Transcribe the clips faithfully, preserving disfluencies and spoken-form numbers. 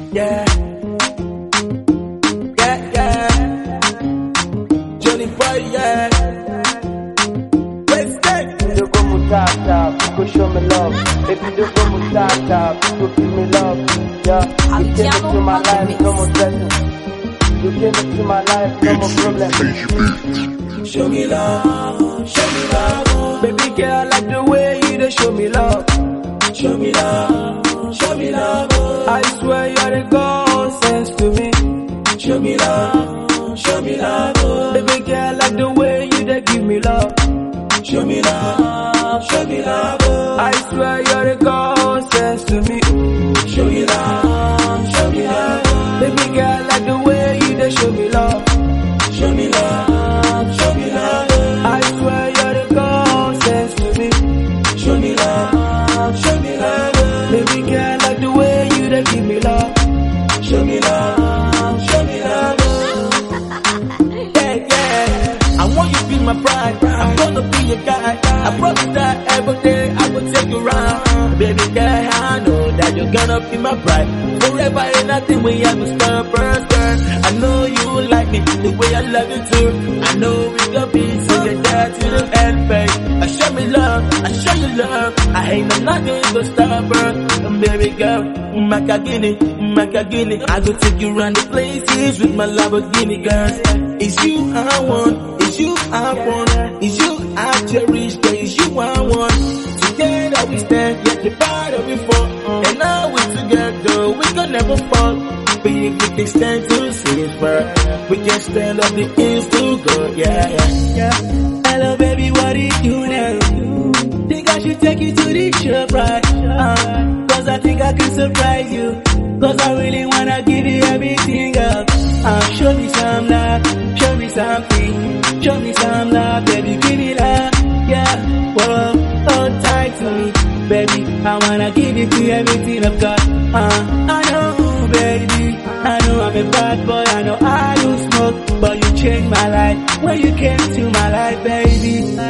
Yeah, yeah, yeah. Johnny Boy, yeah. Let's take. If you go mutata, you go show me love. If you don't go mutata, you go give me love. Yeah, you came into my life, no more stressing. You came into my life, no more problem. Show me love, show me love. Baby girl, I like the way you dey show me love. Show me love, show me love. I swear you're the gold sense to me. Show me love, show me love. Baby girl, I like the way you dey give me love. Show me love, show me love. I swear you're the gold sense to me. Show me love, show me love. Baby girl, I like the way you dey show me love. Show me love, show me love. I swear you're the gold sense to me. Show me love, show me love. Baby girl, I like the way you dey give me love. Show me love, show me love. Yeah, yeah. I want you to be my bride. I'm gonna be your guy. I promise that every day I will take you around. Baby girl, I know that you're gonna be my bride. Forever ain't nothing we have to stop first, girl. I know you like me the way I love you too. I know we gonna be together to the end, babe. I show me love, I show you love. I ain't no nothing but stop her. And baby girl, Macagini, Macagini. I go take you around the places with my Lamborghini, girl. It's you I want, it's you I want, it's you I cherish, girl. It's you I want. Together we stand, yet the bottom before. And now we together, we can never fall. Baby, we can stand to see it first. We can stand up the hills to go, yeah, yeah, yeah. Hello baby, what do you do now? Think I should take you to the shop, right? Uh, Cause I think I can surprise you. Cause I really wanna give you everything up. Uh, show me some love, show me something. Show me some love, baby, give me love. Yeah, whoa, hold tight to me. Baby, I wanna give it to you, everything I've got. Uh, I know, baby, I know I'm a bad boy, I know I do smoke, but you changed my life when you came to my life, baby.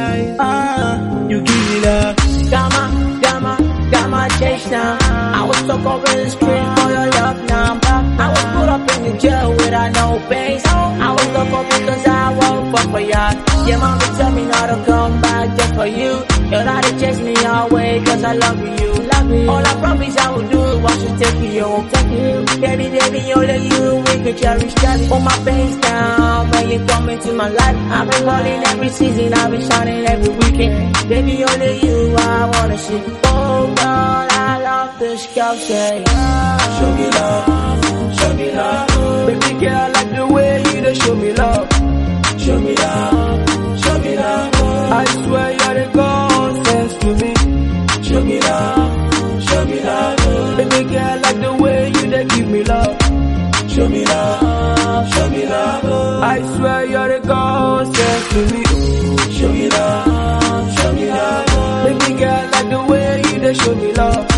Uh, you give me love. Gamma, gamma, gamma chase now. I was stuck over the street for your love now. I was put up in the jail without no base. I was stuck up because I won't fuck for ya. Your mama tell me not to come back just for you. You're not to chase me away cause I love you. Love you. All I promise I will do is watch you take you home. Take you. Baby, baby, only you we can cherish that. Put my face down when you come into my life. I've been calling every season, I've been shining every weekend. Baby, only you I wanna see. Oh God, I love this girl say. Show me love, show me love. Baby girl, I like the way you dey show me love. Show me love, show me love. I swear you're the gold sense to me. Show me love, show me love. Baby girl, I like the way you dey give me love. Show me love, show me love. I swear you're the gold sense to me. Show me love, show me love. Baby girl, I like the way you dey show me love.